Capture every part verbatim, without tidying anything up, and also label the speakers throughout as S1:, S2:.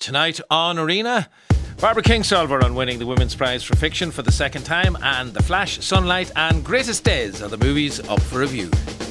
S1: Tonight on Arena, Barbara Kingsolver on winning the Women's Prize for Fiction for the second time, and The Flash, Sunlight and Greatest Days are the movies up for review.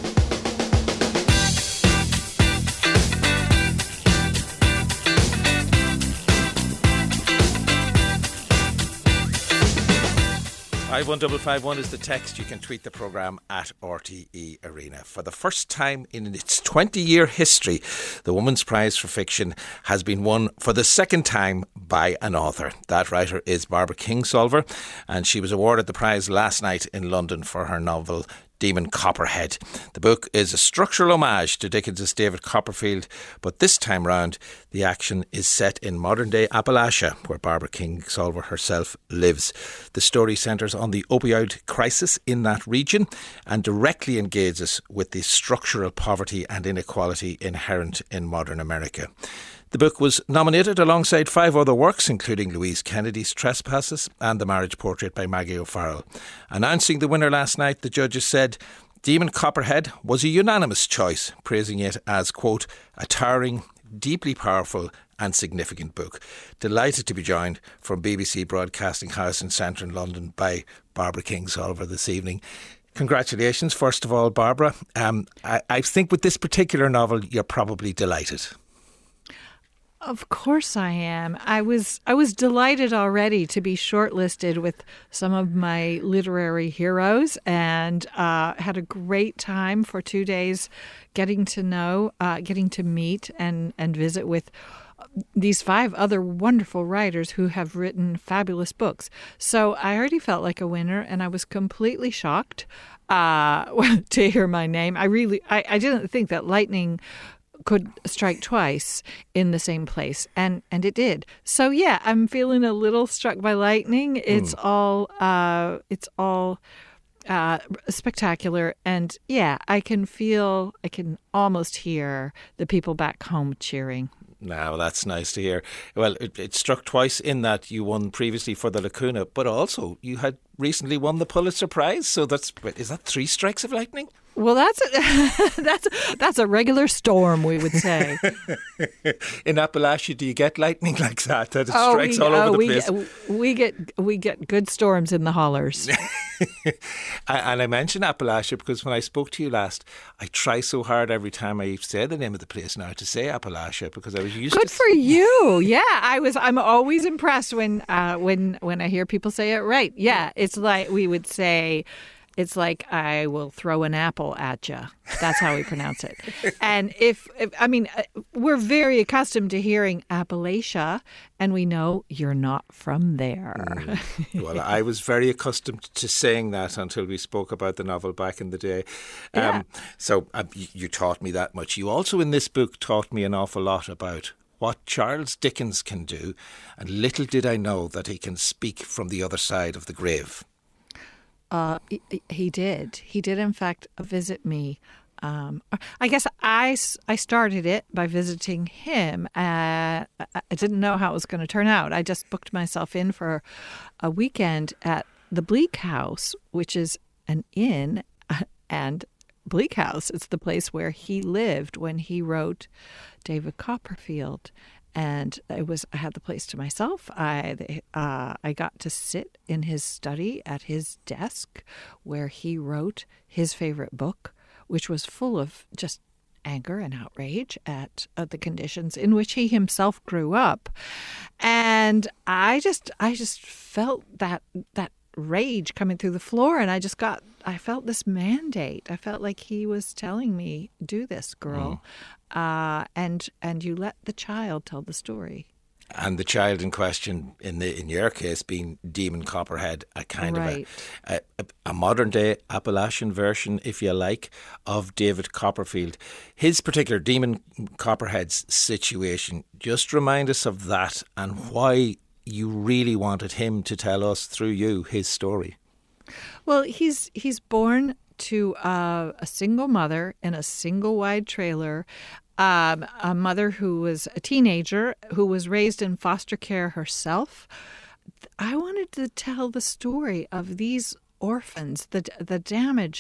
S1: five one five five one is the text. You can tweet the programme at R T E Arena. For the first time in its twenty-year history, the Women's Prize for Fiction has been won for the second time by an author. That writer is Barbara Kingsolver, and she was awarded the prize last night in London for her novel Demon Copperhead. The book is a structural homage to Dickens' David Copperfield, but this time round the action is set in modern-day Appalachia, where Barbara Kingsolver herself lives. The story centres on the opioid crisis in that region and directly engages with the structural poverty and inequality inherent in modern America. The book was nominated alongside five other works, including Louise Kennedy's Trespasses and The Marriage Portrait by Maggie O'Farrell. Announcing the winner last night, the judges said Demon Copperhead was a unanimous choice, praising it as, quote, a towering, deeply powerful and significant book. Delighted to be joined from B B C Broadcasting House in central London by Barbara Kingsolver this evening. Congratulations, first of all, Barbara. Um, I, I think with this particular novel, you're probably delighted.
S2: Of course I am. I was I was delighted already to be shortlisted with some of my literary heroes, and uh, had a great time for two days getting to know, uh, getting to meet and, and visit with these five other wonderful writers who have written fabulous books. So I already felt like a winner, and I was completely shocked uh, to hear my name. I really, I, I didn't think that lightning could strike twice in the same place, and and it did. So yeah, I'm feeling a little struck by lightning. It's mm. all uh it's all uh spectacular, and yeah, I can feel, I can almost hear the people back home cheering.
S1: Now, that's nice to hear. Well, it, it struck twice in that you won previously for the Lacuna, but also you had recently won the Pulitzer Prize. So that's, is that three strikes of lightning?
S2: Well, that's a, that's that's a regular storm, we would say.
S1: In Appalachia, do you get lightning like that? That it
S2: oh,
S1: strikes
S2: we,
S1: all over
S2: oh,
S1: the
S2: we
S1: place.
S2: Get, we get we get good storms in the hollers.
S1: And I mention Appalachia because when I spoke to you last, I try so hard every time I say the name of the place now to say Appalachia, because I was used
S2: good
S1: to.
S2: Good for you. Yeah, I was. I'm always impressed when uh, when when I hear people say it right. Yeah, it's like we would say. It's like, I will throw an apple at you. That's how we pronounce it. And if, if, I mean, we're very accustomed to hearing Appalachia, and we know you're not from there.
S1: Mm. Well, I was very accustomed to saying that until we spoke about the novel back in the day. Um,
S2: yeah.
S1: So uh, you taught me that much. You also, in this book, taught me an awful lot about what Charles Dickens can do, and little did I know that he can speak from the other side of the grave.
S2: Uh, he, he did. He did, in fact, visit me. Um, I guess I, I started it by visiting him. Uh, I didn't know how it was going to turn out. I just booked myself in for a weekend at the Bleak House, which is an inn. And Bleak House is the place where he lived when he wrote David Copperfield. And it was, I had the place to myself. I uh, I got to sit in his study at his desk where he wrote his favorite book, which was full of just anger and outrage at, at the conditions in which he himself grew up. And I just I just felt that that rage coming through the floor, and I just got I felt this mandate. I felt like he was telling me, do this, girl. Mm. Uh, and and you let the child tell the story.
S1: And the child in question, in the in your case, being Demon Copperhead, a kind
S2: right.
S1: of a, a, a modern-day Appalachian version, if you like, of David Copperfield. His particular Demon Copperhead's situation, just remind us of that and why you really wanted him to tell us, through you, his story.
S2: Well, he's he's born to uh, a single mother in a single wide trailer, um, a mother who was a teenager, who was raised in foster care herself. I wanted to tell the story of these orphans, the the damage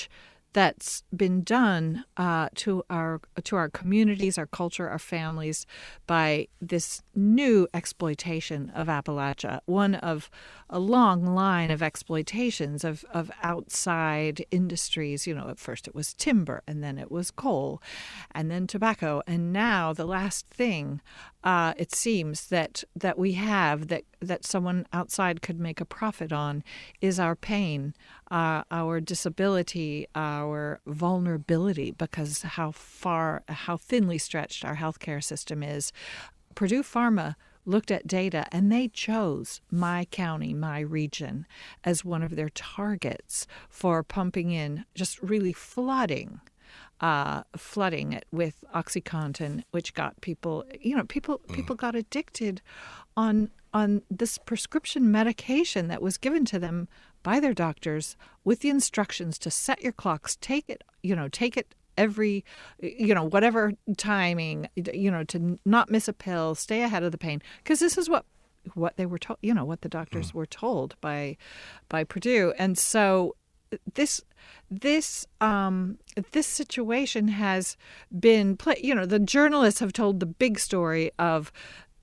S2: that's been done uh, to our to our communities, our culture, our families by this new exploitation of Appalachia, one of a long line of exploitations of, of outside industries. You know, at first it was timber, and then it was coal, and then tobacco, and now the last thing uh, it seems that that we have that that someone outside could make a profit on is our pain, uh, our disability, our vulnerability, because how far, how thinly stretched our healthcare system is. Purdue Pharma looked at data, and they chose my county, my region, as one of their targets for pumping in, just really flooding Uh, flooding it with OxyContin, which got people, you know, people mm. people got addicted on on this prescription medication that was given to them by their doctors with the instructions to set your clocks, take it, you know, take it every, you know, whatever timing, you know, to not miss a pill, stay ahead of the pain, because this is what what they were told, you know, what the doctors mm. were told by by Purdue, and so. This this um, this situation has been, play, you know, the journalists have told the big story of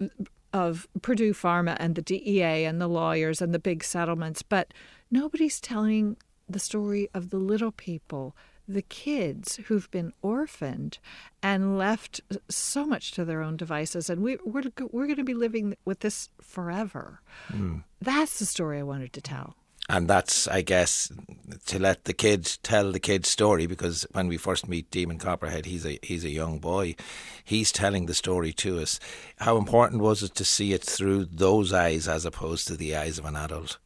S2: of Purdue Pharma and the D E A and the lawyers and the big settlements, but nobody's telling the story of the little people, the kids who've been orphaned and left so much to their own devices, and we, we're we're going to be living with this forever. Mm. That's the story I wanted to tell.
S1: And that's, I guess, to let the kid tell the kid's story, because when we first meet Demon Copperhead, he's a he's a young boy. He's telling the story to us. How important was it to see it through those eyes as opposed to the eyes of an adult?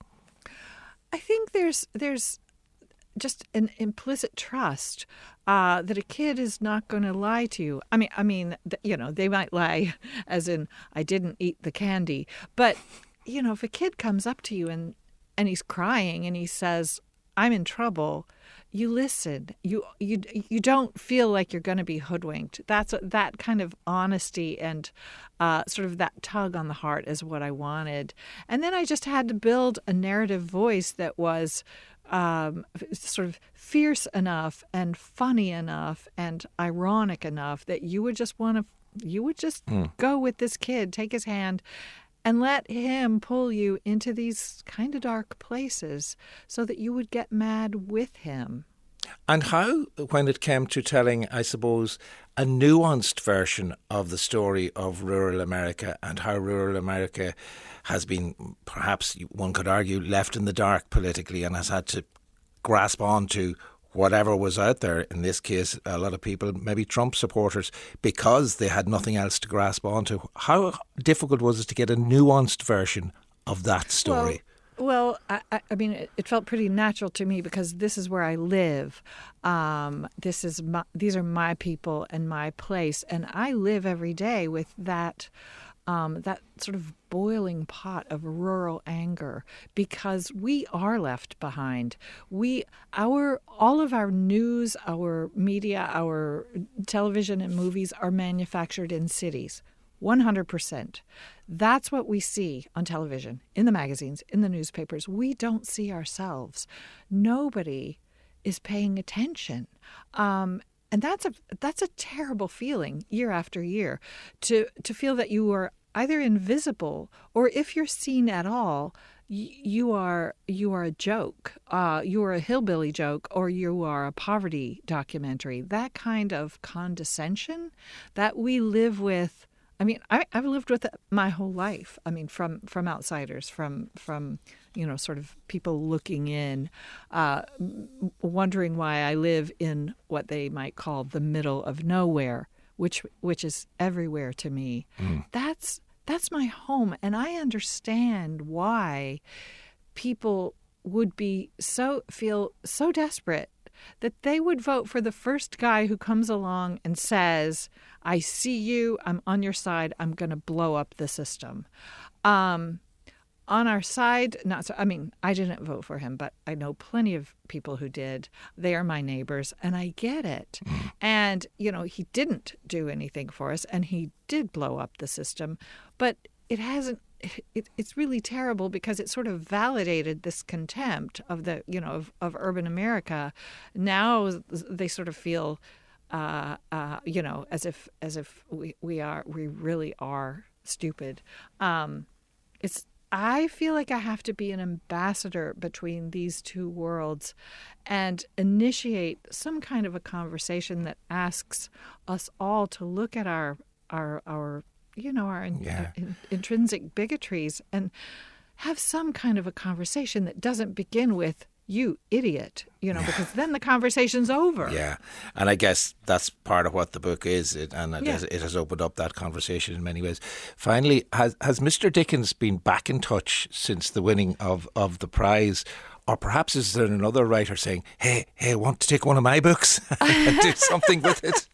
S2: I think there's there's just an implicit trust uh, that a kid is not going to lie to you. I mean, I mean, you know, they might lie, as in, I didn't eat the candy. But, you know, if a kid comes up to you and and he's crying and he says, I'm in trouble, you listen. You you you don't feel like you're going to be hoodwinked. That's that kind of honesty and uh, sort of that tug on the heart is what I wanted. And then I just had to build a narrative voice that was um, sort of fierce enough and funny enough and ironic enough that you would just want to, you would just mm. go with this kid, take his hand, and let him pull you into these kind of dark places so that you would get mad with him.
S1: And how, when it came to telling, I suppose, a nuanced version of the story of rural America and how rural America has been, perhaps one could argue, left in the dark politically and has had to grasp on to whatever was out there, in this case, a lot of people, maybe Trump supporters, because they had nothing else to grasp onto. How difficult was it to get a nuanced version of that story?
S2: Well, well I, I mean, it, it felt pretty natural to me because this is where I live. Um, this is my, these are my people and my place, and I live every day with that. Um, that sort of boiling pot of rural anger, because we are left behind. We, our, all of our news, our media, our television and movies are manufactured in cities, one hundred percent. That's what we see on television, in the magazines, in the newspapers. We don't see ourselves. Nobody is paying attention. Um, And that's a that's a terrible feeling year after year, to to feel that you are either invisible, or if you're seen at all, you are you are a joke. Uh, you are a hillbilly joke, or you are a poverty documentary. That kind of condescension that we live with. I mean, I, I've lived with it my whole life. I mean, from from outsiders, from from you know, sort of people looking in, uh, wondering why I live in what they might call the middle of nowhere, which which is everywhere to me. Mm. That's that's my home, and I understand why people would be so feel so desperate that they would vote for the first guy who comes along and says, I see you, I'm on your side, I'm going to blow up the system. Um, on our side, not so, I mean, I didn't vote for him, but I know plenty of people who did. They are my neighbors, and I get it. And, you know, he didn't do anything for us, and he did blow up the system, but it hasn't it, it's really terrible because it sort of validated this contempt of the, you know, of, of urban America. Now they sort of feel, uh, uh, you know, as if as if we, we are we really are stupid. Um, it's I feel like I have to be an ambassador between these two worlds and initiate some kind of a conversation that asks us all to look at our our our you know our in,
S1: Yeah.
S2: uh, in, intrinsic bigotries and have some kind of a conversation that doesn't begin with "you idiot," you know, because then the conversation's over.
S1: Yeah, and I guess that's part of what the book is, it, and it,
S2: Yeah.
S1: has, it has opened up that conversation in many ways. Finally, has has Mister Dickens been back in touch since the winning of, of the prize? Or perhaps is there another writer saying, hey, hey, want to take one of my books and do something with it?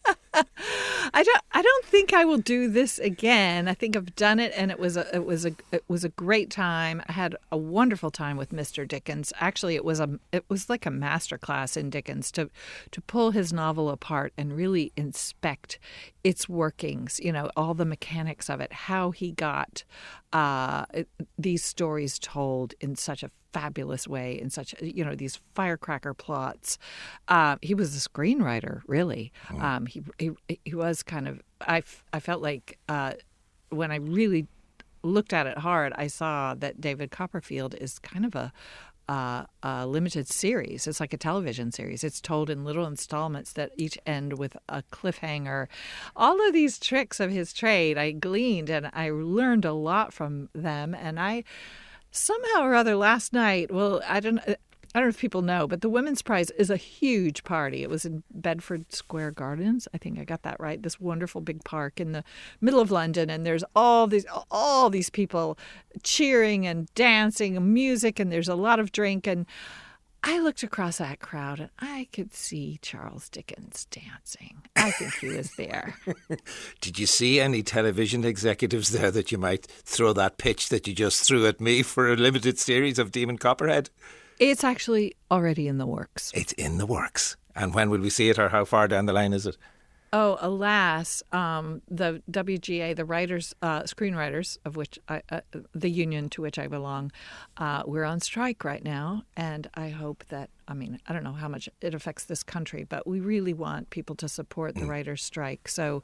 S2: I don't. I don't think I will do this again. I think I've done it, and it was a. It was a. It was a great time. I had a wonderful time with Mister Dickens. Actually, it was a. It was like a masterclass in Dickens to, to pull his novel apart and really inspect its workings. You know, all the mechanics of it. How he got uh, these stories told in such a fabulous way, in such, you know, these firecracker plots. Uh, he was a screenwriter, really. Oh. Um, he, he he was kind of, I, I felt like uh, when I really looked at it hard, I saw that David Copperfield is kind of a, uh, a limited series. It's like a television series. It's told in little installments that each end with a cliffhanger. All of these tricks of his trade I gleaned, and I learned a lot from them, and I somehow or other last night, well, I don't I don't know if people know, but the Women's Prize is a huge party. It was in Bedford Square Gardens. I think I got that right. This wonderful big park in the middle of London, and there's all these all these people cheering and dancing and music, and there's a lot of drink. And I looked across that crowd, and I could see Charles Dickens dancing. I think he was there.
S1: Did you see any television executives there that you might throw that pitch that you just threw at me for a limited series of Demon Copperhead?
S2: It's actually already in the works.
S1: It's in the works. And when will we see it, or how far down the line is it?
S2: Oh, alas, um, the W G A, the writers, uh, screenwriters, of which I, uh, the union to which I belong, uh, we're on strike right now. And I hope that, I mean, I don't know how much it affects this country, but we really want people to support the mm. writers' strike. So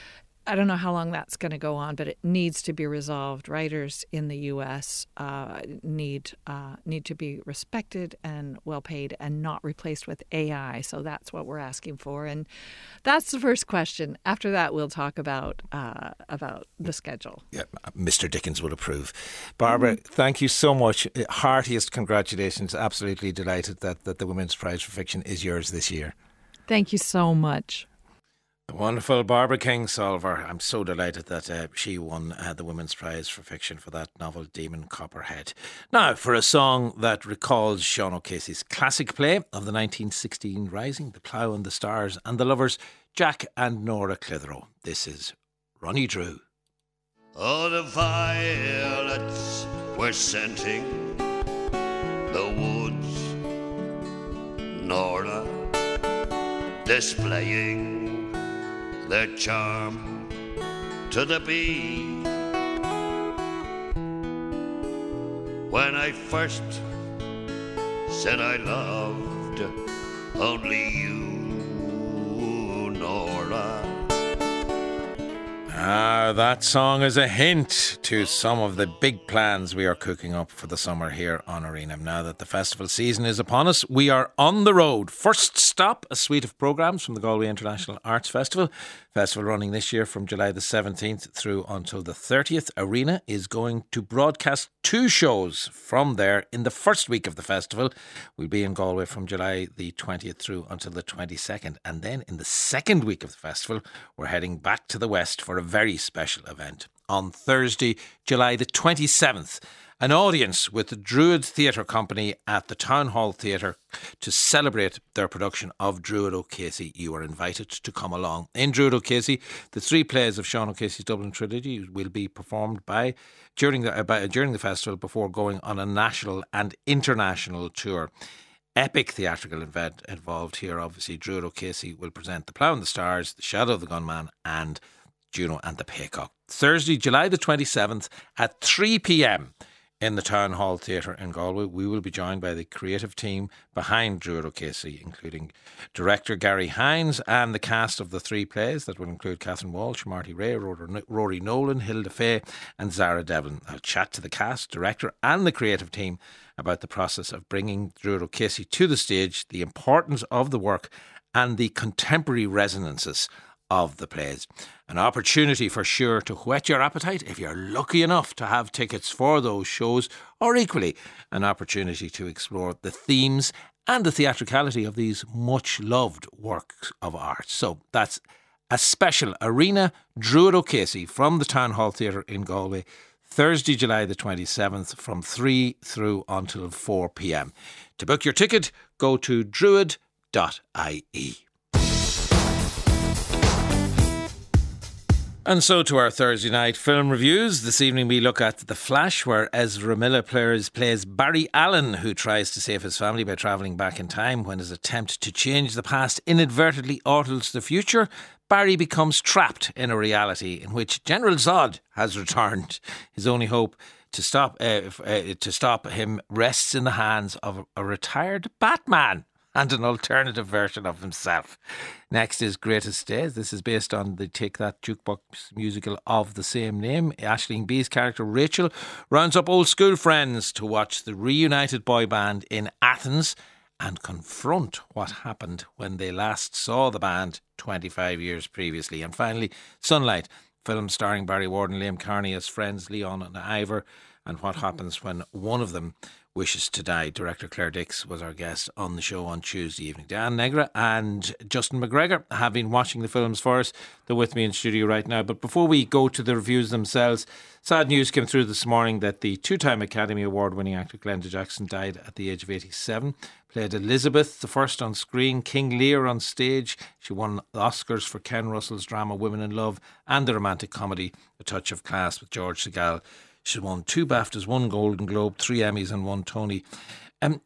S2: I don't know how long that's going to go on, but it needs to be resolved. Writers in the U S uh, need uh, need to be respected and well paid and not replaced with A I. So that's what we're asking for, and that's the first question. After that, we'll talk about uh, about the schedule.
S1: Yeah, Mister Dickens will approve. Barbara, mm-hmm. thank you so much. Heartiest congratulations. Absolutely delighted that, that the Women's Prize for Fiction is yours this year.
S2: Thank you so much.
S1: The wonderful Barbara Kingsolver. I'm so delighted that uh, she won uh, the Women's Prize for Fiction for that novel, Demon Copperhead. Now, for a song that recalls Sean O'Casey's classic play of the nineteen sixteen Rising, The Plough and the Stars and the Lovers, Jack and Nora Clitheroe. This is Ronnie Drew.
S3: Oh, the violets were scenting the woods, Nora displaying their charm to the bee. When I first said I loved only you, Nora.
S1: Ah, that song is a hint to some of the big plans we are cooking up for the summer here on Arena. Now that the festival season is upon us, we are on the road. First stop, a suite of programmes from the Galway International Arts Festival. Festival running this year from July the seventeenth through until the thirtieth. Arena is going to broadcast two shows from there in the first week of the festival. We'll be in Galway from July the twentieth through until the twenty-second. And then in the second week of the festival, we're heading back to the west for a very special event. On Thursday, July the twenty-seventh, an audience with the Druid Theatre Company at the Town Hall Theatre to celebrate their production of Druid O'Casey. You are invited to come along. In Druid O'Casey, the three plays of Sean O'Casey's Dublin Trilogy will be performed by during the, uh, by, during the festival before going on a national and international tour. Epic theatrical event involved here. Obviously, Druid O'Casey will present The Plough and the Stars, The Shadow of the Gunman and Juno and the Paycock. Thursday, July the twenty-seventh at three p.m. in the Town Hall Theatre in Galway. We will be joined by the creative team behind Druid O'Casey, including director Gary Hines and the cast of the three plays that will include Catherine Walsh, Marty Ray, Rory Nolan, Hilda Fay and Zara Devlin. I'll chat to the cast, director and the creative team about the process of bringing Druid O'Casey to the stage, the importance of the work and the contemporary resonances of the plays. An opportunity for sure to whet your appetite if you're lucky enough to have tickets for those shows, or equally an opportunity to explore the themes and the theatricality of these much loved works of art. So that's a special Arena Druid O'Casey from the Town Hall Theatre in Galway, Thursday, July the twenty-seventh from three through until four p.m. To book your ticket, go to druid dot I E. And so to our Thursday night film reviews. This evening we look at The Flash, where Ezra Miller plays, plays Barry Allen, who tries to save his family by travelling back in time. When his attempt to change the past inadvertently alters the future, Barry becomes trapped in a reality in which General Zod has returned. His only hope to stop uh, uh, to stop him rests in the hands of a retired Batman and an alternative version of himself. Next is Greatest Days. This is based on the Take That Jukebox musical of the same name. Aisling B's character Rachel rounds up old school friends to watch the reunited boy band in Athens and confront what happened when they last saw the band twenty-five years previously. And finally, Sunlight, film starring Barry Ward and Liam Carney as friends Leon and Ivor, and what happens when one of them wishes to die. Director Claire Dix was our guest on the show on Tuesday evening. Dan Negra and Justin McGregor have been watching the films for us. They're with me in studio right now. But before we go to the reviews themselves, sad news came through this morning that the two-time Academy Award-winning actor Glenda Jackson died at the age of eighty-seven. Played Elizabeth the first on screen, King Lear on stage. She won the Oscars for Ken Russell's drama Women in Love and the romantic comedy A Touch of Class with George Segal. She won two BAFTAs, one Golden Globe, three Emmys and one Tony. Um,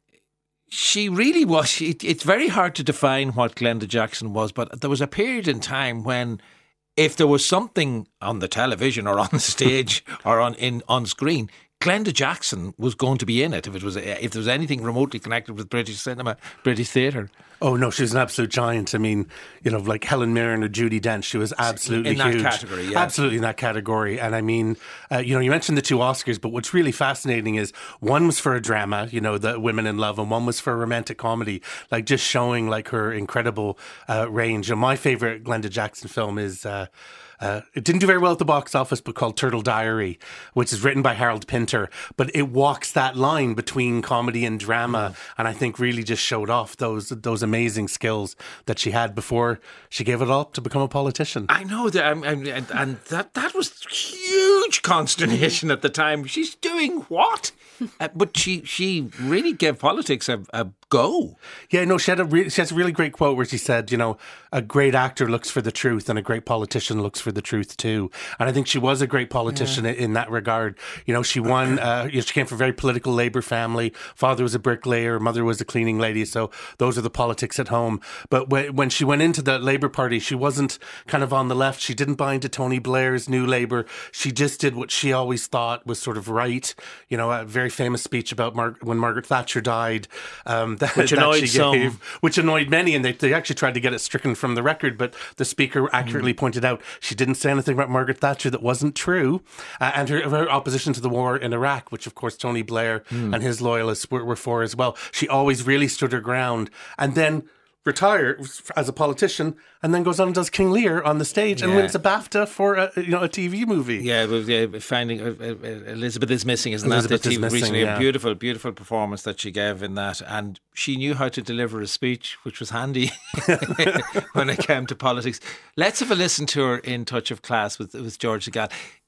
S1: she really was. It, it's very hard to define what Glenda Jackson was, but there was a period in time when if there was something on the television or on the stage or on in on screen, Glenda Jackson was going to be in it if it was if there was anything remotely connected with British cinema, British theatre.
S4: Oh no, she was an absolute giant. I mean, you know, like Helen Mirren or Judi Dench, she was absolutely
S1: in that
S4: huge.
S1: category. Yeah.
S4: Absolutely in that category. And I mean, uh, you know, you mentioned the two Oscars, but what's really fascinating is one was for a drama, you know, the Women in Love, and one was for a romantic comedy, like just showing like her incredible uh, range. And my favorite Glenda Jackson film is. Uh, Uh, it didn't do very well at the box office, but called Turtle Diary, which is written by Harold Pinter. But it walks that line between comedy and drama, mm. and I think really just showed off those those amazing skills that she had before she gave it up to become a politician.
S1: I know that, I'm, I'm, and that that was huge consternation at the time. She's doing what? uh, but she she really gave politics a, a go.
S4: Yeah, no, she had a re- she has a really great quote where she said, you know, a great actor looks for the truth and a great politician looks for the truth too. And I think she was a great politician yeah. in that regard. You know, she won, uh, you know, she came from a very political Labour family. Father was a bricklayer, mother was a cleaning lady. So those are the politics at home. But when, when she went into the Labour Party, she wasn't kind of on the left. She didn't buy into Tony Blair's New Labour. She just did what she always thought was sort of right. You know, a very famous speech about Mar- when Margaret Thatcher died. Um, that,
S1: which annoyed
S4: that she
S1: some.
S4: Gave, which annoyed many, and they, they actually tried to get it stricken from the record, but the speaker accurately mm. pointed out she didn't say anything about Margaret Thatcher that wasn't true, uh, and her, her opposition to the war in Iraq, which of course Tony Blair mm. and his loyalists were, were for as well. She always really stood her ground, and then retires as a politician and then goes on and does King Lear on the stage and
S1: yeah.
S4: wins a BAFTA for a, you know, a T V movie.
S1: Yeah, well, yeah finding uh, uh, Elizabeth is Missing, isn't
S4: Elizabeth
S1: that the T V
S4: missing,
S1: recently?
S4: yeah.
S1: A beautiful, beautiful performance that she gave in that, and she knew how to deliver a speech, which was handy when it came to politics. Let's have a listen to her in Touch of Class with, with George Segal.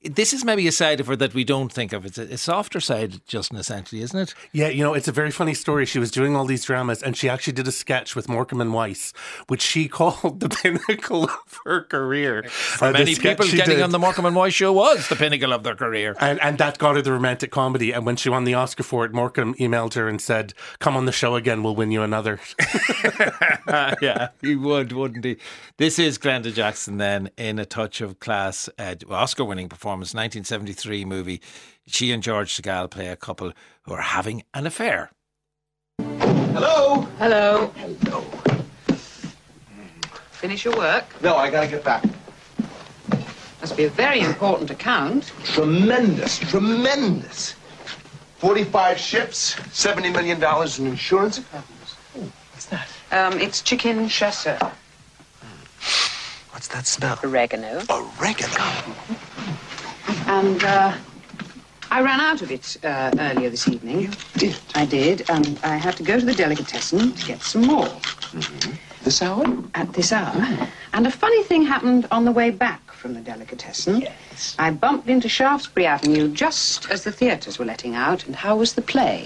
S1: this is maybe a side of her that we don't think of. It's a, a softer side, Justin, essentially, isn't it?
S4: Yeah, you know, it's a very funny story. She was doing all these dramas and she actually did a sketch with Morecambe and Weiss, which she called the pinnacle of her career.
S1: For
S4: uh,
S1: many people, getting
S4: did.
S1: on the Morecambe and Weiss show was the pinnacle of their career.
S4: And, and that got her the romantic comedy. And when she won the Oscar for it, Morecambe emailed her and said, come on the show again, we'll win you another.
S1: Yeah, he would, wouldn't he? This is Glenda Jackson then in A Touch of Class, uh, Oscar-winning performance, nineteen seventy-three movie. She and George Segal play a couple who are having an affair.
S5: Hello?
S6: Hello.
S5: Hello.
S6: Finish your work?
S5: No, I gotta get back.
S6: Must be a very important account.
S5: Tremendous, tremendous. forty-five ships, seventy million dollars in insurance. Oh, what's that?
S6: Um, it's chicken chasseur.
S5: What's that smell?
S6: Oregano.
S5: Oregano.
S6: And, uh, I ran out of it uh, earlier this evening.
S5: You did?
S6: I did, and I had to go to the delicatessen to get some more.
S5: Mm-hmm. This hour?
S6: At this hour. And a funny thing happened on the way back from the delicatessen.
S5: Yes.
S6: I bumped into Shaftesbury Avenue just as the theatres were letting out. And how was the play?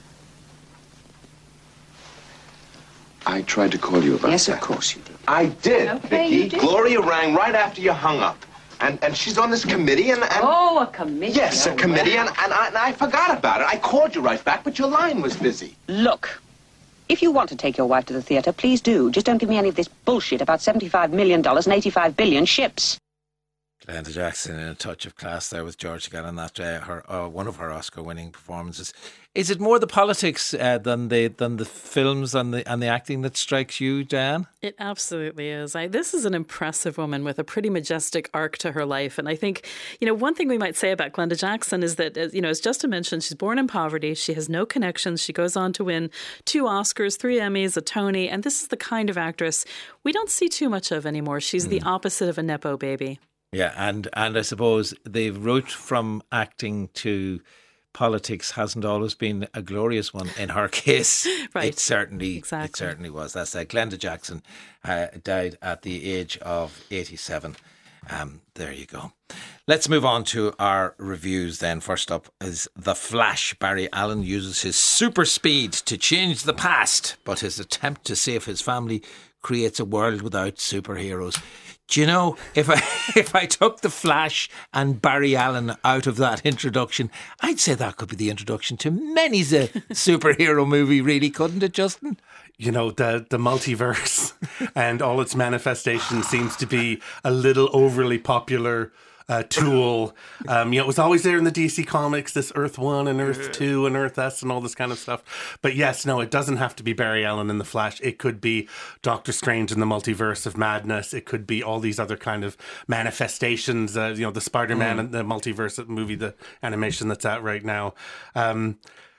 S5: I tried to call you about
S6: Yes,
S5: that.
S6: of course you did.
S5: I did,
S6: Okay,
S5: Vicky.
S6: you did.
S5: Gloria rang right after you hung up. And and she's on this committee and... and
S6: Oh, a committee.
S5: Yes, a
S6: Oh,
S5: committee,
S6: well.
S5: and, and, I, and I forgot about it. I called you right back, but your line was busy.
S7: Look, if you want to take your wife to the theatre, please do. Just don't give me any of this bullshit about seventy-five million dollars and eighty-five billion ships.
S1: Glenda Jackson in A Touch of Class there with George Segal on that, uh, her uh, one of her Oscar-winning performances. Is it more the politics uh, than the than the films and the and the acting that strikes you, Diane?
S8: It absolutely is. I, this is an impressive woman with a pretty majestic arc to her life. And I think, you know, one thing we might say about Glenda Jackson is that, you know, as Justin mentioned, she's born in poverty. She has no connections. She goes on to win two Oscars, three Emmys, a Tony. And this is the kind of actress we don't see too much of anymore. She's mm. the opposite of a Nepo baby.
S1: Yeah, and, and I suppose the route from acting to politics hasn't always been a glorious one in her case.
S8: Right.
S1: It certainly,
S8: exactly.
S1: it certainly was. That's uh, Glenda Jackson uh, died at the age of eighty-seven. Um, there you go. Let's move on to our reviews then. First up is The Flash. Barry Allen uses his super speed to change the past, but his attempt to save his family creates a world without superheroes. Do you know, if I if I took The Flash and Barry Allen out of that introduction, I'd say that could be the introduction to many's a superhero movie, really, couldn't it, Justin?
S4: You know, the the multiverse and all its manifestations seems to be a little overly popular uh, tool. Um, you know, it was always there in the D C comics, this Earth One and Earth Two and Earth S and all this kind of stuff. But yes, no, it doesn't have to be Barry Allen in The Flash. It could be Doctor Strange in the Multiverse of Madness. It could be all these other kind of manifestations. Uh, you know, the Spider-Man mm. and the Multiverse movie, the animation that's out right now. Um,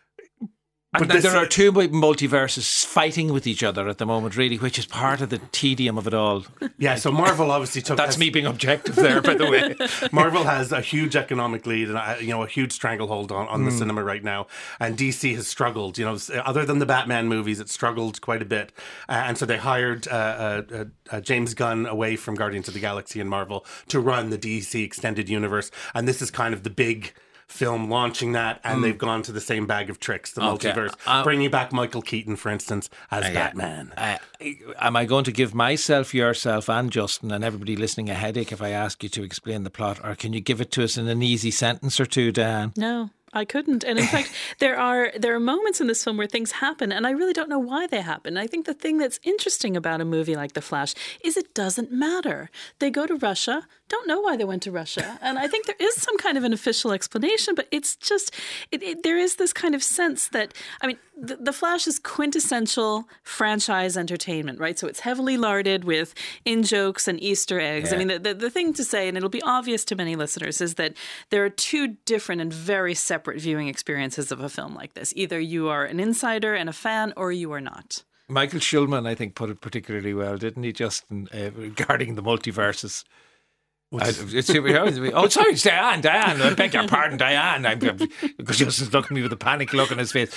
S1: And this, there are two multiverses fighting with each other at the moment, really, which is part of the tedium of it all.
S4: Yeah, so Marvel obviously took...
S1: That's has, me being objective there, by the way.
S4: Marvel has a huge economic lead and, you know, a huge stranglehold on, on mm. the cinema right now. And D C has struggled, you know, other than the Batman movies, it struggled quite a bit. Uh, and so they hired uh, uh, uh, James Gunn away from Guardians of the Galaxy and Marvel to run the D C Extended Universe. And this is kind of the big film launching that, and mm. they've gone to the same bag of tricks, the okay. multiverse, uh, bringing back Michael Keaton, for instance, as uh, Batman.
S1: Uh, am I going to give myself, yourself, and Justin, and everybody listening a headache if I ask you to explain the plot, or can you give it to us in an easy sentence or two, Dan?
S8: No. I couldn't. And in fact, there are there are moments in this film where things happen, and I really don't know why they happen. I think the thing that's interesting about a movie like The Flash is it doesn't matter. They go to Russia, don't know why they went to Russia. And I think there is some kind of an official explanation, but it's just, it, it, there is this kind of sense that, I mean, the, the Flash is quintessential franchise entertainment, right? So it's heavily larded with in-jokes and Easter eggs. Yeah. I mean, the, the, the thing to say, and it'll be obvious to many listeners, is that there are two different and very separate viewing experiences of a film like this. Either you are an insider and a fan, or you are not.
S1: Michael Schulman, I think, put it particularly well, didn't he, Justin, uh, regarding the multiverses? I, it's, oh, sorry, Diane, Diane, I beg your pardon, Diane. I'm, because Justin's looking at me with a panic look on his face.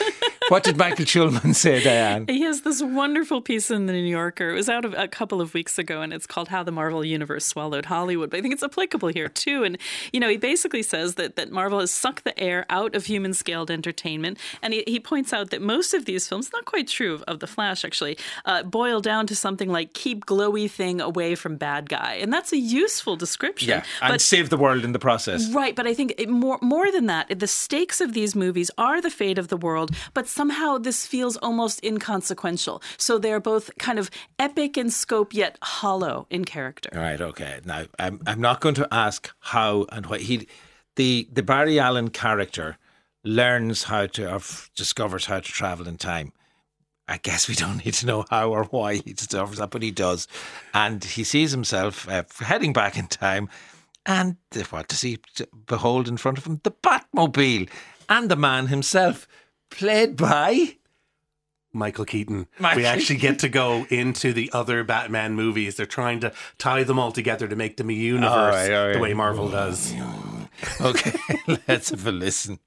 S1: What did Michael Schulman say, Diane?
S8: He has this wonderful piece in the New Yorker. It was out of a couple of weeks ago, and it's called How the Marvel Universe Swallowed Hollywood. But I think it's applicable here, too. And, you know, he basically says that, that Marvel has sucked the air out of human-scaled entertainment. And he, he points out that most of these films, not quite true of, of The Flash, actually, uh, boil down to something like keep glowy thing away from bad guy. And that's a useful description.
S1: Yeah, and
S8: but,
S1: save the world in the process.
S8: Right, but I think it, more, more than that, the stakes of these movies are the fate of the world, but somehow this feels almost inconsequential. So they're both kind of epic in scope, yet hollow in character.
S1: Right, okay. Now, I'm I'm not going to ask how and why. He, the, the Barry Allen character learns how to, or discovers how to travel in time. I guess we don't need to know how or why he discovers that, but he does. And he sees himself uh, heading back in time. And what does he behold in front of him? The Batmobile and the man himself, played by
S4: Michael Keaton.
S1: Michael
S4: We actually get to go into the other Batman movies. They're trying to tie them all together to make them a universe
S1: all right, all right.
S4: the way Marvel does.
S1: Okay, let's have a listen.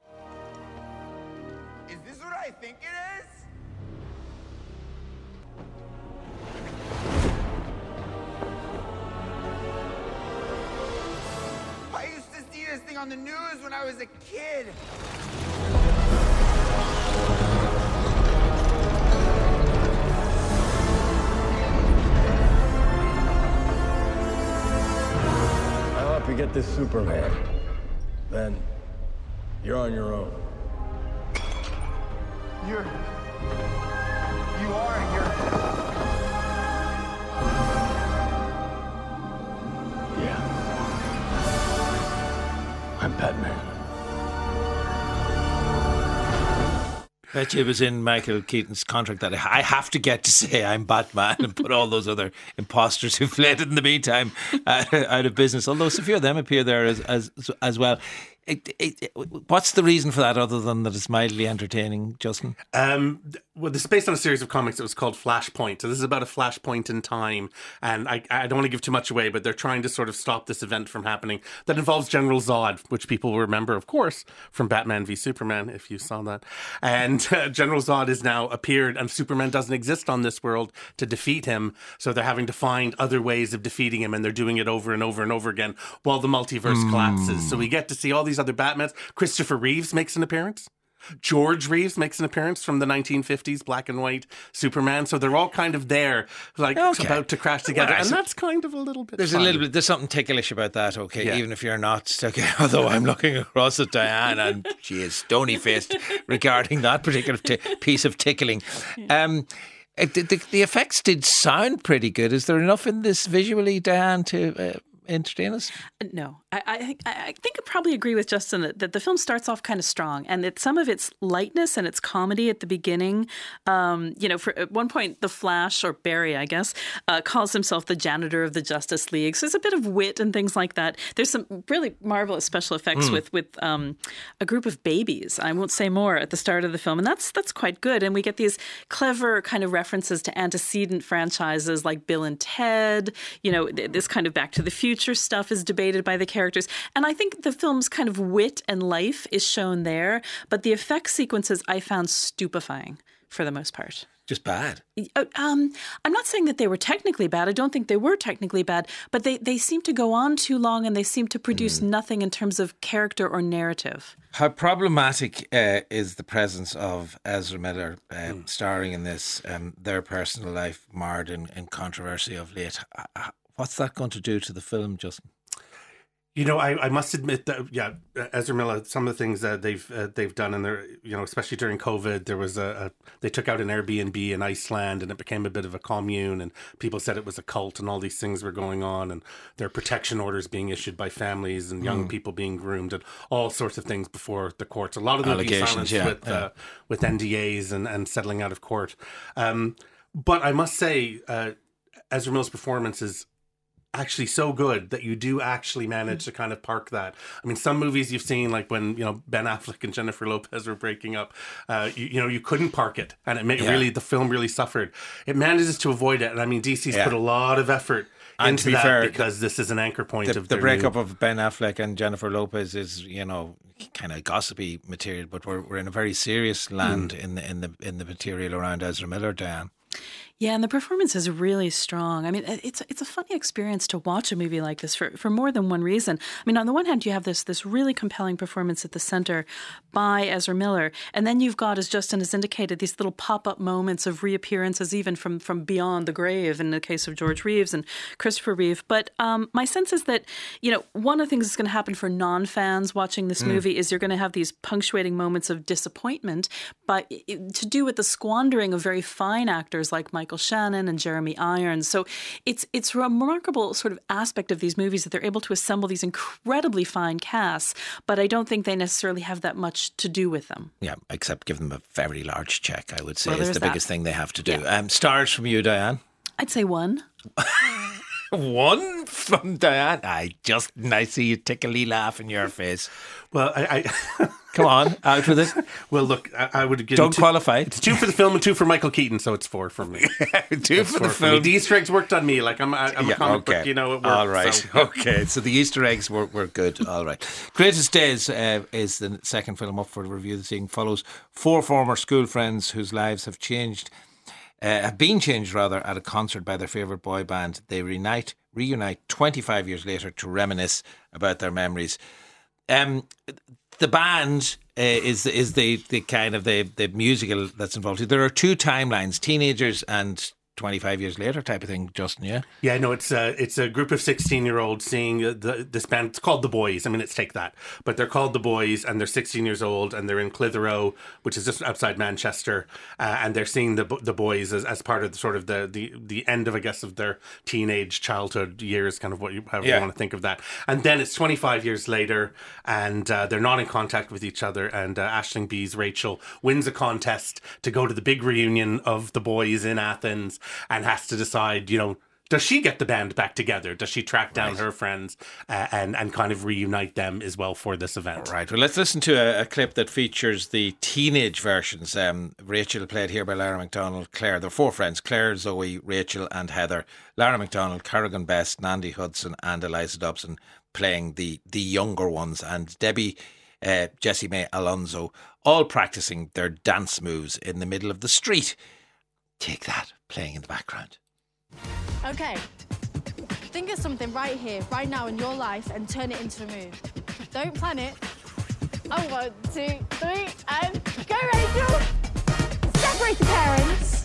S9: Is this what I think it is? I used to see this thing on the news when I was a kid.
S10: I'll help you get this Superman. Then you're on your own.
S9: You're... You are, you're...
S10: Yeah. I'm Batman.
S1: Bet you it was in Michael Keaton's contract that I have to get to say I'm Batman and put all those other imposters who fled in the meantime uh, out of business. Although a few of them appear there as as, as well. It, it, it, what's the reason for that other than that it's mildly entertaining, Justin?
S4: Um, well, this is based on a series of comics that was called Flashpoint. So this is about a flashpoint in time. And I, I don't want to give too much away, but they're trying to sort of stop this event from happening that involves General Zod, which people will remember, of course, from Batman v Superman, if you saw that. And uh, General Zod has now appeared, and Superman doesn't exist on this world to defeat him. So they're having to find other ways of defeating him, and they're doing it over and over and over again while the multiverse mm. collapses. So we get to see all these other Batmans. Christopher Reeves makes an appearance. George Reeves makes an appearance from the nineteen fifties black and white Superman. So they're all kind of there, like okay. about to crash together. Well, and that's kind of a little bit
S1: There's
S4: fun.
S1: a little bit, there's something ticklish about that, okay,
S4: yeah.
S1: even if you're not, okay, although I'm looking across at Diane and she is stony-faced regarding that particular t- piece of tickling. Um, the, the, the effects did sound pretty good. Is there enough in this visually, Diane, to... Uh, entertain us?
S8: No. I, I, I think I probably agree with Justin that, that the film starts off kind of strong, and that some of its lightness and its comedy at the beginning, um, you know, for at one point, the Flash, or Barry, I guess, uh, calls himself the janitor of the Justice League. So there's a bit of wit and things like that. There's some really marvelous special effects mm. with, with um, a group of babies. I won't say more at the start of the film, and that's that's quite good. And we get these clever kind of references to antecedent franchises like Bill and Ted, you know, this kind of Back to the Future stuff is debated by the characters. And I think the film's kind of wit and life is shown there, but the effect sequences I found stupefying for the most part.
S1: Just bad?
S8: Um, I'm not saying that they were technically bad. I don't think they were technically bad, but they, they seem to go on too long, and they seem to produce mm. nothing in terms of character or narrative.
S1: How problematic uh, is the presence of Ezra Miller um, mm. starring in this, um, their personal life marred in, in controversy of late? What's that going to do to the film, Justin?
S4: You know, I, I must admit that, yeah, Ezra Miller, some of the things that they've uh, they've done, and they're, you know, especially during COVID, there was a, a they took out an Airbnb in Iceland, and it became a bit of a commune, and people said it was a cult, and all these things were going on, and there are protection orders being issued by families, and young mm. people being groomed, and all sorts of things before the courts. A lot of them being silenced yeah, with yeah. Uh, with N D As and, and settling out of court. Um, but I must say, uh, Ezra Miller's performance is actually so good that you do actually manage to kind of park that. I mean, some movies you've seen, like when, you know, Ben Affleck and Jennifer Lopez were breaking up, uh, you, you know, you couldn't park it. And it made,
S1: Yeah.
S4: really, the film really suffered. It manages to avoid it. And I mean, D C's
S1: Yeah.
S4: put a lot of effort
S1: And
S4: into
S1: to be
S4: that
S1: fair,
S4: because this is an anchor point
S1: The,
S4: of
S1: the
S4: their
S1: breakup
S4: new...
S1: of Ben Affleck and Jennifer Lopez is, you know, kind of gossipy material, but we're we're in a very serious land mm. in the in the in the material around Ezra Miller, Diane.
S8: Yeah, and the performance is really strong. I mean, it's it's a funny experience to watch a movie like this for, for more than one reason. I mean, on the one hand, you have this this really compelling performance at the center by Ezra Miller, and then you've got, as Justin has indicated, these little pop-up moments of reappearances, even from, from beyond the grave, in the case of George Reeves and Christopher Reeve. But um, my sense is that, you know, one of the things that's going to happen for non-fans watching this mm. movie is you're going to have these punctuating moments of disappointment, but to do with the squandering of very fine actors like Michael Shannon and Jeremy Irons. So it's it's a remarkable sort of aspect of these movies that they're able to assemble these incredibly fine casts, but I don't think they necessarily have that much to do with them.
S1: Yeah, except give them a very large check, I would say,
S8: well,
S1: is the
S8: that.
S1: biggest thing they have to do.
S8: Yeah.
S1: Um, stars from you, Diane?
S8: I'd say one.
S1: One from Diane? I just, I see you tickly laugh in your face.
S4: Well, I... I
S1: Come on, out with it.
S4: Well, look, I, I would give
S1: Don't
S4: two,
S1: qualify.
S4: It's two for the film and two for Michael Keaton, so it's four for me.
S1: two
S4: it's
S1: for
S4: four
S1: the
S4: for
S1: film.
S4: Me. The Easter eggs worked on me. Like I'm, I'm
S1: yeah,
S4: a comic
S1: okay.
S4: book, you know. It worked,
S1: All right.
S4: So.
S1: Okay. So the Easter eggs were, were good. All right. Greatest Days uh, is the second film up for review this evening. Follows four former school friends whose lives have changed, uh, have been changed rather, at a concert by their favourite boy band. They reunite, reunite twenty-five years later to reminisce about their memories. Um, the band uh, is is the, the kind of the, the musical that's involved. There are two timelines: teenagers and twenty-five years later type of thing, Justin, yeah?
S4: Yeah, no, it's a, it's a group of sixteen-year-olds seeing the, this band. It's called The Boys. I mean, it's Take That. But they're called The Boys, and they're sixteen years old, and they're in Clitheroe, which is just outside Manchester, uh, and they're seeing the the Boys as, as part of the, sort of the, the, the end of, I guess, of their teenage, childhood years, kind of what you, however
S1: yeah.
S4: you want to think of that. And then it's twenty-five years later, and uh, they're not in contact with each other, and uh, Aisling B's Rachel wins a contest to go to the big reunion of The Boys in Athens, and has to decide, you know, does she get the band back together? Does she track down right. her friends uh, and, and kind of reunite them as well for this event?
S1: Right. Well, let's listen to a, a clip that features the teenage versions. Um, Rachel, played here by Lara McDonald. Claire, they're four friends: Claire, Zoe, Rachel and Heather. Lara McDonald, Carrigan Best, Nandy Hudson and Eliza Dobson playing the, the younger ones. And Debbie, uh, Jessie May Alonso, all practicing their dance moves in the middle of the street. Take That playing in the background.
S11: Okay, think of something right here, right now in your life and turn it into a move. Don't plan it. Oh, one, two, three, and go, Rachel! Separate the parents.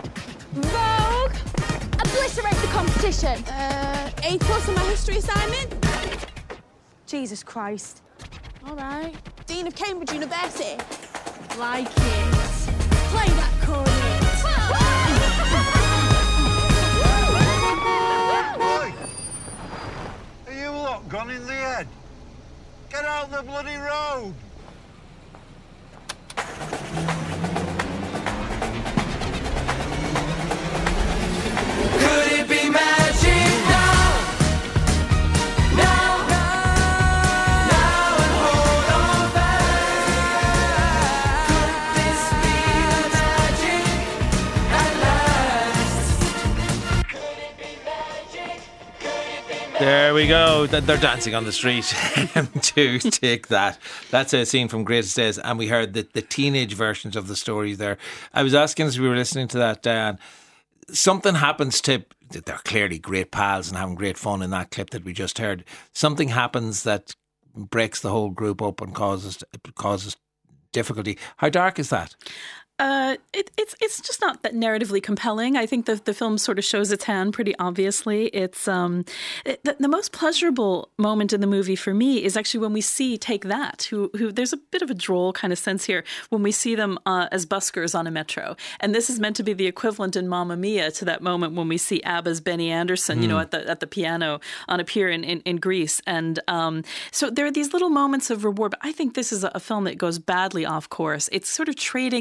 S11: Vogue. Obliterate the competition. Uh, A plus on my history assignment. Jesus Christ. All right. Dean of Cambridge University. Like it. Play that cornet.
S12: Are you lot gone in the head? Get out the bloody road!
S13: Could it be magic now? Now, now and hold on fast. Could this be the magic at last? Could it be magic? Could it be magic?
S1: There we go. They're dancing on the street to Take That. That's a scene from Greatest Days, and we heard the, the teenage versions of the stories there. I was asking as we were listening to that, Diane, something happens to, they're clearly great pals and having great fun in that clip that we just heard. Something happens that breaks the whole group up and causes causes difficulty. How dark is that?
S8: Uh, it, it's it's just not that narratively compelling. I think the the film sort of shows its hand pretty obviously. It's um it, the, the most pleasurable moment in the movie for me is actually when we see Take That. Who who there's a bit of a droll kind of sense here when we see them uh, as buskers on a metro, and this is meant to be the equivalent in Mamma Mia to that moment when we see ABBA's Benny Andersson, mm. you know, at the at the piano on a pier in in, in Greece, and um so there are these little moments of reward. But I think this is a, a film that goes badly off course. It's sort of trading in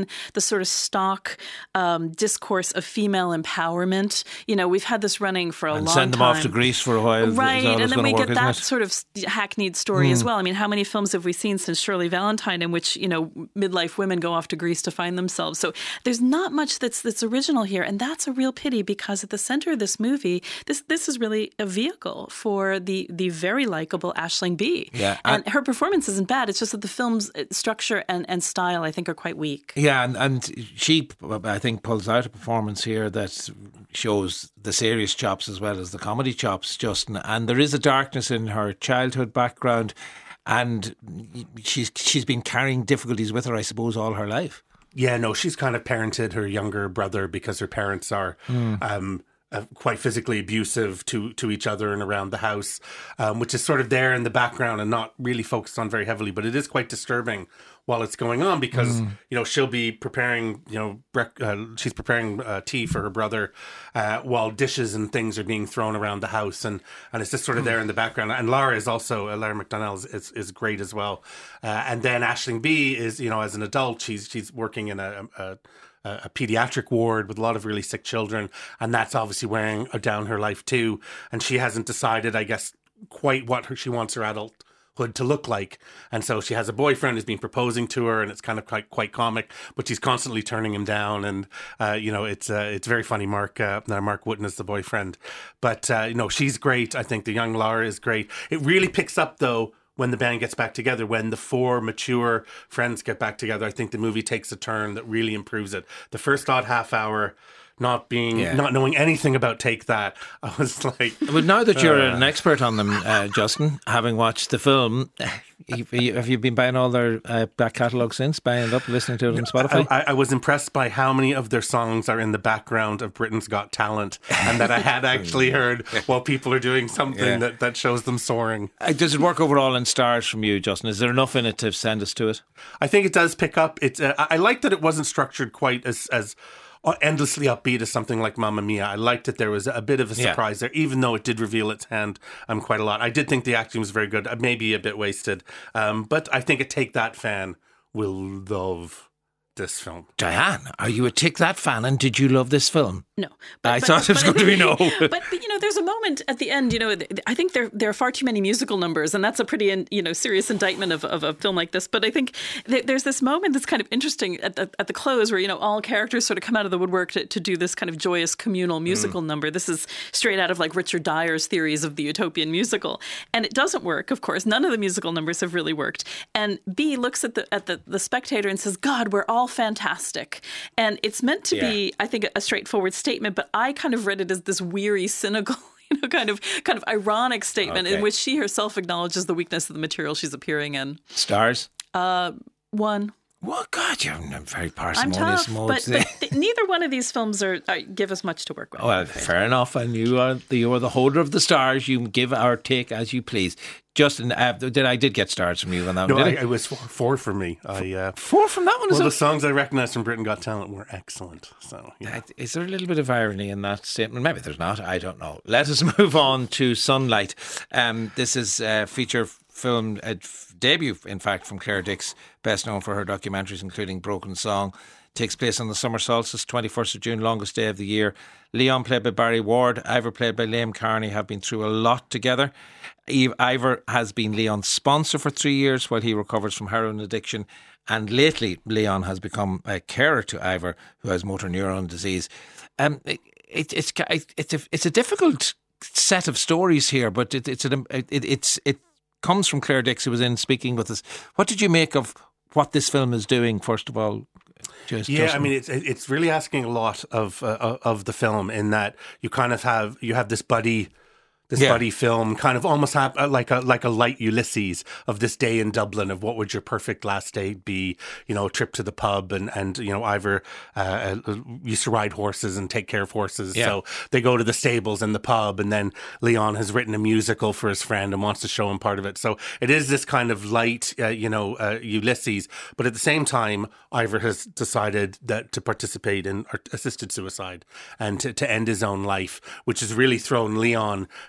S8: the sort of stock um, discourse of female empowerment. You know, we've had this running for a
S1: and
S8: long
S1: send them
S8: time.
S1: off to Greece for a while.
S8: Right, and then we
S1: work,
S8: get that
S1: it?
S8: sort of hackneyed story
S1: Mm.
S8: as well. I mean, how many films have we seen since Shirley Valentine in which, you know, midlife women go off to Greece to find themselves? So there's not much that's that's original here, and that's a real pity, because at the center of this movie, this this is really a vehicle for the the very likable Aisling Bea.
S1: Yeah,
S8: and,
S1: and-
S8: her performance isn't bad. It's just that the film's structure and, and style, I think, are quite weak.
S1: Yeah, and, and she, I think, pulls out a performance here that shows the serious chops as well as the comedy chops, Justin. And there is a darkness in her childhood background, and she's she's been carrying difficulties with her, I suppose, all her life.
S4: Yeah, no, she's kind of parented her younger brother because her parents are
S1: Mm.
S4: um, uh, quite physically abusive to, to each other and around the house, um, which is sort of there in the background and not really focused on very heavily. But it is quite disturbing while it's going on because,
S1: Mm.
S4: you know, she'll be preparing, you know, brec- uh, she's preparing uh, tea for her brother uh, while dishes and things are being thrown around the house. And, and it's just sort of there in the background. And Laura is also, uh, Laura McDonnell is, is, is great as well. Uh, and then Aisling Bea is, you know, as an adult, she's she's working in a, a a pediatric ward with a lot of really sick children, and that's obviously wearing down her life too. And she hasn't decided, I guess, quite what her, she wants her adulthood to look like. And so she has a boyfriend who's been proposing to her, and it's kind of quite quite comic, but she's constantly turning him down. And uh, you know, it's uh, it's very funny. Mark uh, Mark Wootton is the boyfriend, but uh, you know, she's great. I think the young Laura is great. It really picks up though when the band gets back together, when the four mature friends get back together. I think the movie takes a turn that really improves it. The first odd half hour, not being,
S1: Yeah.
S4: not knowing anything about Take That, I was like...
S1: But now that you're
S4: uh,
S1: an expert on them, uh, Justin, having watched the film, have you, have you been buying all their uh, back catalogue since, buying it up, listening to it on Spotify?
S4: I, I was impressed by how many of their songs are in the background of Britain's Got Talent, and that I had actually heard while people are doing something
S1: Yeah.
S4: that, that shows them soaring.
S1: Uh, Does it work overall in stars from you, Justin? Is there enough in it to send us to it?
S4: I think it does pick up. It's. Uh, I I like that it wasn't structured quite as as endlessly upbeat as something like Mamma Mia. I liked that there was a bit of a
S1: Yeah.
S4: surprise there, even though it did reveal its hand um, quite a lot. I did think the acting was very good, uh, maybe a bit wasted, um, but I think a Take That fan will love this film.
S1: Diane, are you a Take That fan, and did you love this film?
S8: No.
S1: I thought it was going to be no.
S8: but, but, you know, there's a moment at the end, you know, th- I think there there are far too many musical numbers, and that's a pretty, in- you know, serious indictment of, of a film like this. But I think th- there's this moment that's kind of interesting at the, at the close where, you know, all characters sort of come out of the woodwork to, to do this kind of joyous communal musical number. This is straight out of like Richard Dyer's theories of the utopian musical. And it doesn't work, of course. None of the musical numbers have really worked. And B looks at the at the, the spectator and says, God, we're all fantastic. And it's meant to
S1: Yeah.
S8: be, I think, a straightforward statement, but I kind of read it as this weary, cynical, you know, kind of kind of ironic statement
S1: Okay.
S8: in which she herself acknowledges the weakness of the material she's appearing in.
S1: Stars?
S8: Uh, one.
S1: Well, God, you're in a very
S8: I'm
S1: parsimonious
S8: tough,
S1: mode
S8: but,
S1: today.
S8: but th- neither one of these films are, are give us much to work with.
S1: Well, fair enough. And you are the, you are the holder of the stars. You give or take as you please. Justin, uh, did I did get stars from you on that
S4: No,
S1: one?
S4: I,
S1: Did I?
S4: it was four, four for me. I, uh,
S1: Four from that one? Is
S4: well, the
S1: it?
S4: songs I recognized from Britain Got Talent were excellent. So, yeah.
S1: Is there a little bit of irony in that statement? Maybe there's not. I don't know. Let us move on to Sunlight. Um, this is a feature film uh, f- debut, in fact, from Claire Dix, best known for her documentaries, including Broken Song. Takes place on the summer solstice, twenty-first of June, longest day of the year. Leon, played by Barry Ward, Ivor, played by Liam Carney, have been through a lot together. Eve, Ivor has been Leon's sponsor for three years while he recovers from heroin addiction. And lately, Leon has become a carer to Ivor, who has motor neuron disease. Um, it, it, it's it's a, it's a difficult set of stories here, but it, it's an, it, it's it comes from Claire Dix, who was in speaking with us. What did you make of what this film is doing, first of all? Just,
S4: yeah,
S1: just,
S4: I mean, it's it's really asking a lot of uh, of the film in that you kind of have you have this buddy. This
S1: Yeah.
S4: buddy film kind of almost have, like a like a light Ulysses of this day in Dublin of what would your perfect last day be? You know, a trip to the pub and and you know Ivor uh, used to ride horses and take care of horses,
S1: Yeah.
S4: so they go to the stables and the pub, and then Leon has written a musical for his friend and wants to show him part of it. So it is this kind of light, uh, you know, uh, Ulysses, but at the same time, Ivor has decided that to participate in assisted suicide and to, to end his own life, which has really thrown Leon.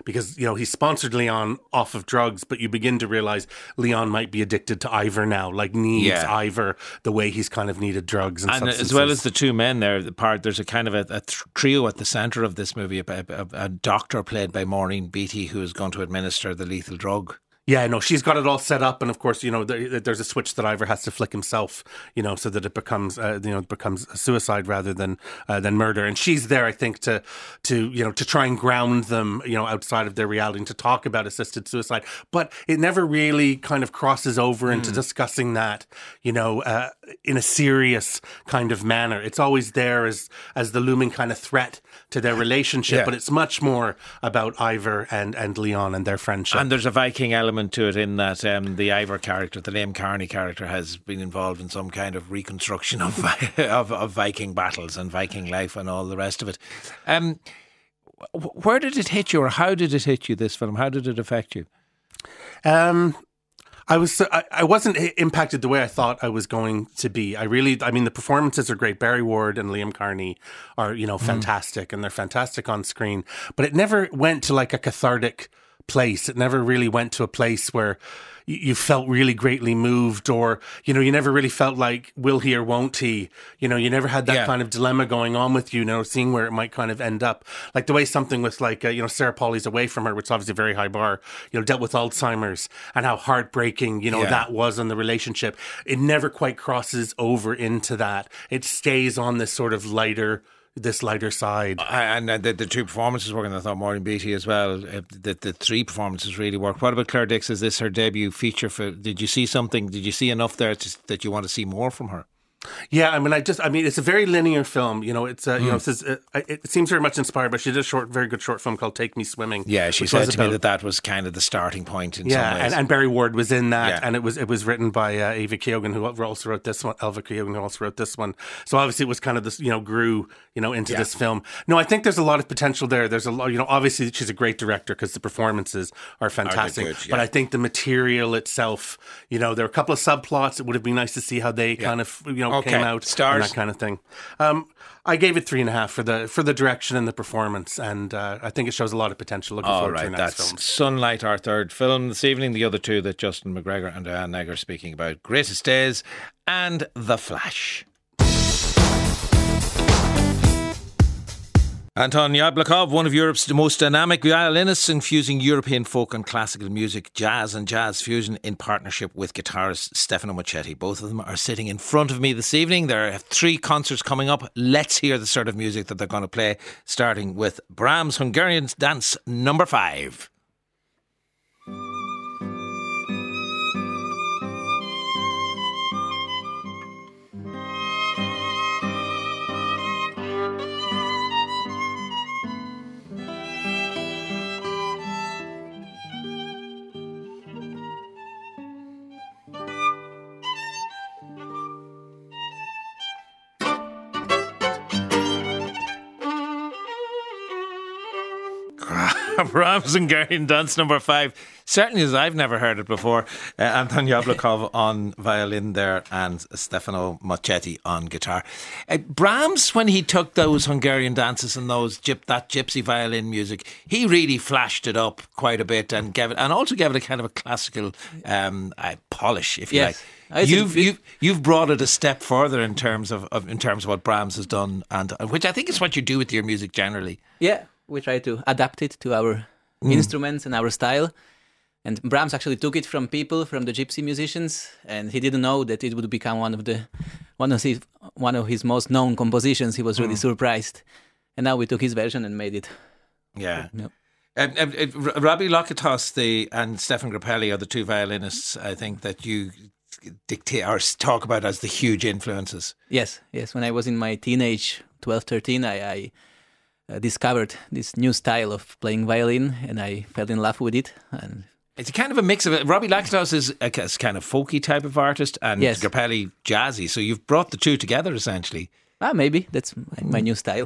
S4: because, you know, he sponsored Leon off of drugs, but you begin to realize Leon might be addicted to Ivor now, like needs
S1: Yeah.
S4: Ivor the way he's kind of needed drugs and,
S1: And
S4: substances.
S1: as well as the two men there, the part there's a kind of a, a trio at the centre of this movie, a, a, a doctor played by Maureen Beattie who is going to administer the lethal drug.
S4: Yeah, no, she's got it all set up, and of course, you know, there, there's a switch that Ivor has to flick himself, you know, so that it becomes, uh, you know, it becomes a suicide rather than uh, than murder. And she's there, I think, to to you know to try and ground them, you know, outside of their reality and to talk about assisted suicide. But it never really kind of crosses over into
S1: Mm.
S4: discussing that, you know, uh, in a serious kind of manner. It's always there as as the looming kind of threat to their relationship,
S1: Yeah.
S4: but it's much more about Ivor and and Leon and their friendship.
S1: And there's a Viking element to it in that um, the Ivor character, the Liam Carney character, has been involved in some kind of reconstruction of of, of Viking battles and Viking life and all the rest of it. Um, wh- where did it hit you, or how did it hit you? This film, how did it affect you?
S4: Um, I was I, I wasn't i- impacted the way I thought I was going to be. I really, I mean, the performances are great. Barry Ward and Liam Carney are, you know, fantastic, and they're fantastic on screen. But it never went to like a cathartic place. It never really went to a place where you, you felt really greatly moved, or, you know, you never really felt like, will he or won't he? You know, you never had that
S1: Yeah.
S4: kind of dilemma going on with you, you know, seeing where it might kind of end up. Like the way something with like, uh, you know, Sarah Pauli's Away From Her, which is obviously a very high bar, you know, dealt with Alzheimer's and how heartbreaking, you know,
S1: Yeah.
S4: that was in the relationship. It never quite crosses over into that. It stays on this sort of lighter this lighter side.
S1: And uh, the, the two performances working, I thought Maureen Beattie as well, uh, the, the three performances really worked. What about Claire Dix? Is this her debut feature? For? Did you see something, did you see enough there to, that you want to see more from her?
S4: Yeah, I mean, I just, I mean, it's a very linear film. You know, it's, uh, you know,
S1: Mm.
S4: it, says, uh, it seems very much inspired, but she did a short, very good short film called Take Me Swimming.
S1: Yeah, she
S4: which
S1: said
S4: was
S1: to me
S4: about-
S1: that that was kind of the starting point in
S4: yeah,
S1: some ways.
S4: and, and Barry Ward was in that,
S1: Yeah.
S4: and it was it was written by uh, Ava Keoghan, who also wrote this one. Elva Keoghan, who also wrote this one. So obviously, it was kind of this, you know, grew, you know, into
S1: Yeah.
S4: this film. No, I think there's a lot of potential there. There's a lot, you know, obviously she's a great director because the performances are fantastic.
S1: good,
S4: But
S1: yeah.
S4: I think the material itself, you know, there are a couple of subplots. It would have been nice to see how they kind of, you know,
S1: Okay.
S4: came out,
S1: Stars?
S4: and that kind of thing. Um, I gave it three and a half for the for the direction and the performance, and uh, I think it shows a lot of potential. Looking
S1: All
S4: forward to
S1: right,
S4: your next
S1: that's
S4: film.
S1: Sunlight, our third film this evening. The other two that Justin McGregor and Diane Egger are speaking about, Greatest Days and The Flash. Anton Yablokov, one of Europe's most dynamic violinists, infusing European folk and classical music, jazz and jazz fusion in partnership with guitarist Stefano Mocchetti. Both of them are sitting in front of me this evening. There are three concerts coming up. Let's hear the sort of music that they're going to play, starting with Brahms' Hungarian Dance number five. Brahms' Hungarian Dance number five. Certainly as I've never heard it before. Uh, Anton Yablokov on violin there and Stefano Mocchetti on guitar. Uh, Brahms, when he took those Hungarian dances and those gyp, that gypsy violin music, he really flashed it up quite a bit and gave it, and also gave it a kind of a classical um, uh, polish, if you
S14: Yes.
S1: like.
S14: I think
S1: You've
S14: it-
S1: you've you've brought it a step further in terms of, of in terms of what Brahms has done, and uh, which I think is what you do with your music generally.
S14: Yeah, we try to adapt it to our
S1: Mm.
S14: instruments and our style. And Brahms actually took it from people, from the gypsy musicians, and he didn't know that it would become one of the one of his one of his most known compositions. He was really
S1: Mm.
S14: surprised, and now we took his version and made it.
S1: Yeah.
S14: Yeah.
S1: Um, um, uh, Robbie Locatos the, and Stefan Grappelli are the two violinists, I think, that you dictate or talk about as the huge influences.
S14: Yes, yes. When I was in my teenage, twelve, thirteen, I, I uh, discovered this new style of playing violin, and I fell in love with it. And
S1: It's a kind of a mix of it. Robbie Locatos is a k- kind of folky type of artist, and
S14: Yes.
S1: Grappelli jazzy. So you've brought the two together essentially.
S14: Ah, maybe that's my, my new style.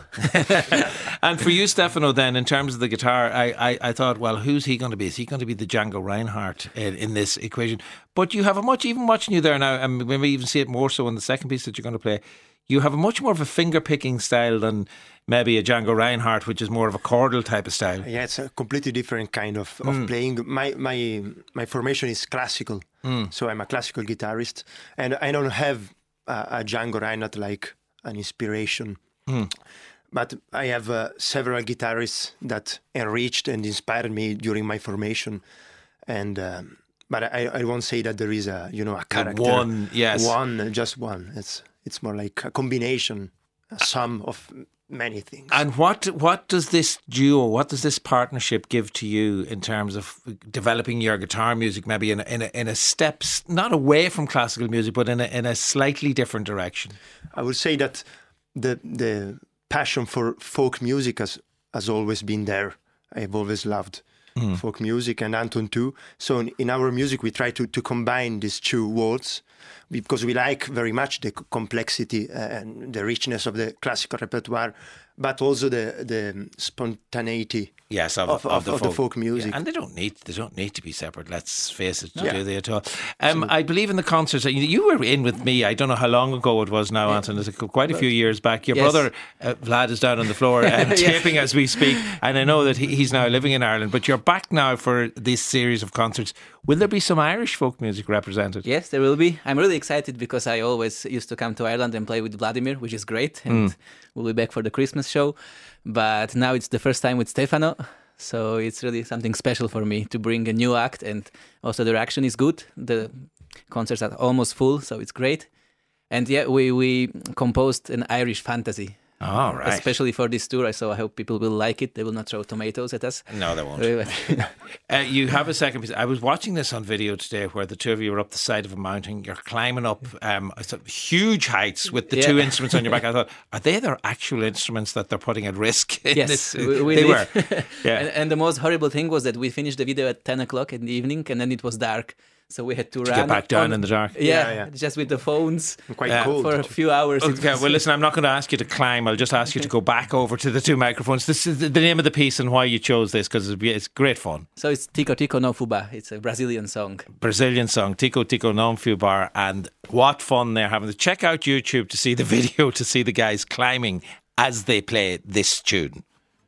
S1: And for you, Stefano, then, in terms of the guitar, I, I, I thought, well, who's he going to be? Is he going to be the Django Reinhardt in, in this equation? But you have a much, even watching you there now, and maybe even see it more so in the second piece that you're going to play, you have a much more of a finger-picking style than maybe a Django Reinhardt, which is more of a chordal type of style.
S15: Yeah, it's a completely different kind of, of
S1: Mm.
S15: playing. My my my formation is classical,
S1: Mm.
S15: so I'm a classical guitarist, and I don't have a, a Django Reinhardt like an inspiration.
S1: Mm.
S15: But I have uh, several guitarists that enriched and inspired me during my formation, and um, but I, I won't say that there is a you know a character
S1: one, yes.
S15: one just one. It's it's more like a combination, a sum of many things.
S1: And what what does this duo, what does this partnership give to you in terms of developing your guitar music, maybe in a, in a, in a steps not away from classical music, but in a, in a slightly different direction?
S15: I would say that the the passion for folk music has has always been there. I've always loved
S1: Mm.
S15: folk music, and Anton too. So in, in our music, we try to, to combine these two worlds because we like very much the c- complexity uh, and the richness of the classical repertoire, but also the the spontaneity.
S1: Yes, of,
S15: of,
S1: of,
S15: of,
S1: the,
S15: of
S1: folk.
S15: the folk music.
S1: Yeah, and they don't need they don't need to be separate. Let's face it,
S15: Yeah.
S1: do they at all? Um, I believe in the concerts. You, you were in with me. I don't know how long ago it was now, Anton. It's quite a few years back. Your
S14: Yes.
S1: brother uh, Vlad is down on the floor um,
S14: Yeah.
S1: taping as we speak, and I know that he, he's now living in Ireland. But you're back now for this series of concerts. Will there be some Irish folk music represented?
S14: Yes, there will be. I'm really excited because I always used to come to Ireland and play with Vladimir, which is great. And
S1: Mm.
S14: we'll be back for the Christmas show. But now it's the first time with Stefano. So it's really something special for me to bring a new act. And also the reaction is good. The concerts are almost full, so it's great. And yeah, we, we composed an Irish fantasy.
S1: All right.
S14: Especially for this tour, so I hope people will like it. They will not throw tomatoes at us.
S1: No, they won't. Uh, you have a second piece. I was watching this on video today where the two of you were up the side of a mountain. You're climbing up um, some huge heights with the
S14: Yeah.
S1: two instruments on your back. I thought, are they their actual instruments that they're putting at risk? In
S14: Yes,
S1: this?
S14: we, we
S1: they
S14: did.
S1: were. Yeah.
S14: and, and the most horrible thing was that we finished the video at ten o'clock in the evening, and then it was dark. So we had to,
S1: To
S14: run
S1: get back down
S14: on-
S1: in the dark.
S14: Yeah,
S15: Yeah, yeah.
S14: just with the phones.
S15: Quite
S1: Yeah.
S15: cold.
S14: For a few hours. It
S1: Okay,
S14: was-
S1: well, listen, I'm not going to ask you to climb. I'll just ask you to go back over to the two microphones. This is the the name of the piece and why you chose this, because it's great fun.
S14: So it's Tico Tico no Fuba. It's a Brazilian song.
S1: Brazilian song, Tico Tico Non Fubar, and what fun they're having. Check out YouTube to see the video, to see the guys climbing as they play this tune.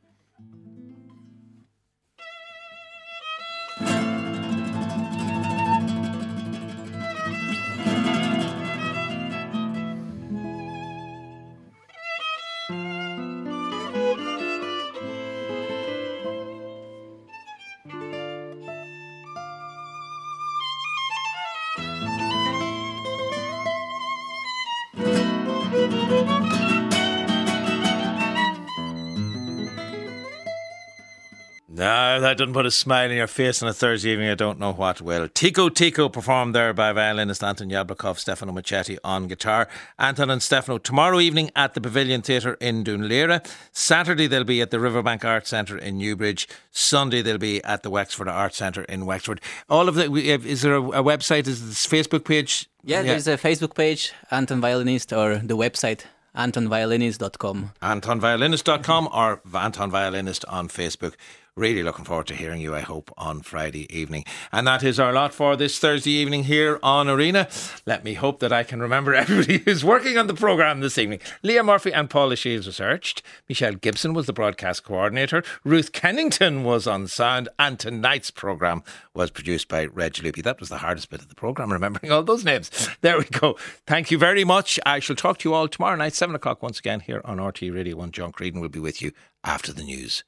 S1: No, that doesn't put a smile on your face on a Thursday evening. I don't know what will. Tico Tico performed there by violinist Anton Yablokov, Stefano Machetti on guitar. Anton and Stefano tomorrow evening at the Pavilion Theatre in Dunleera. Saturday they'll be at the Riverbank Arts Centre in Newbridge. Sunday they'll be at the Wexford Arts Centre in Wexford. All of the, is there a, a website? Is this Facebook page?
S14: Yeah, there's a Facebook page, Anton Violinist, or the website, anton violinist dot com.
S1: anton violinist dot com or Anton Violinist on Facebook. Really looking forward to hearing you, I hope, on Friday evening. And that is our lot for this Thursday evening here on Arena. Let me hope that I can remember everybody who's working on the programme this evening. Leah Murphy and Paula Shields researched. Michelle Gibson was the broadcast coordinator. Ruth Kennington was on sound. And tonight's programme was produced by Reg Loopy. That was the hardest bit of the programme, remembering all those names. There we go. Thank you very much. I shall talk to you all tomorrow night, seven o'clock once again here on R T Radio one. John Creedon will be with you after the news.